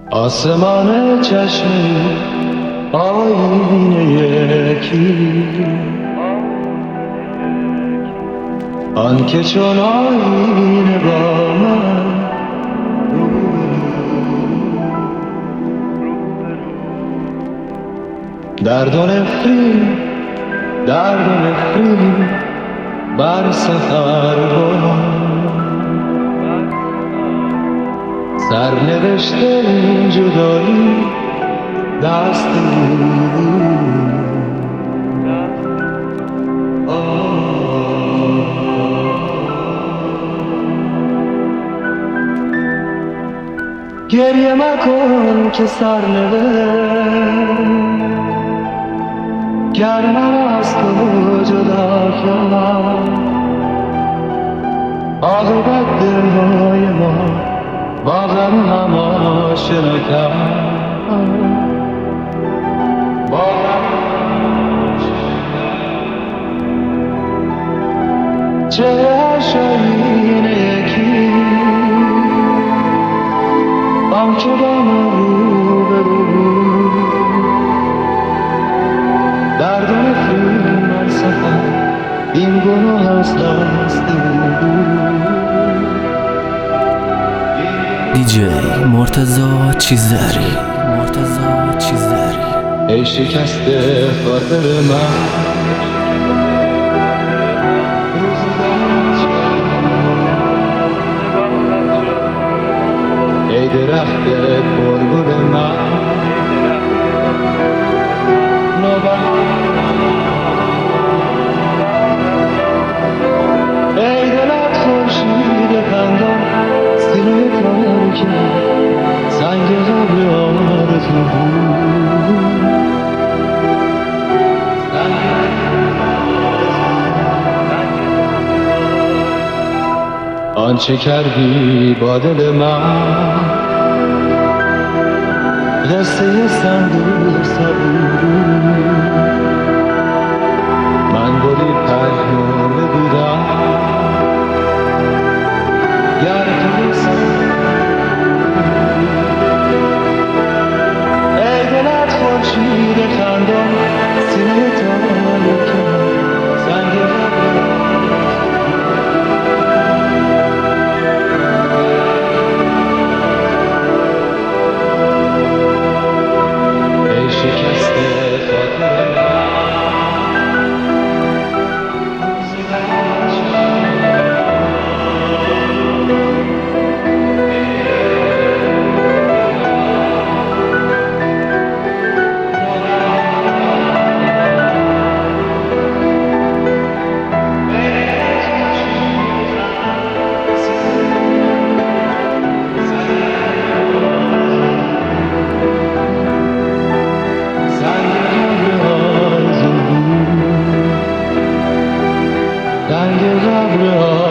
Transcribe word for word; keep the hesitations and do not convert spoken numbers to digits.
آسمان چشمی آینه یکی، آن که چون آینه با من درد و نفرین درد و نفرین بر سفر برم، سرنوشت این جدایی دست گریه مکن که سرنوشت گر من از تو جدا کرد، عاقبت دلهای ما با غم هم آشنا کرد، با غم چهره‌اش آینه یکی، آن که با من رو به رو درد و نفرین بر سفر این گناه از دست دیجی مرتضی چیزری مرتضی چیزری ای شکسته خاطر من، ای درخت پرگل من، ای دلت خورشید خندان سینه تار کرد سنگ قبر آرزو بود، آنچه کردی با دل من قصه صندوق صبور، من گلی پژمرده بودم گر تو ای دلت خورشید خندان سینه تار کرد سنگ قبر ای شکسته خاطر رنگ قبر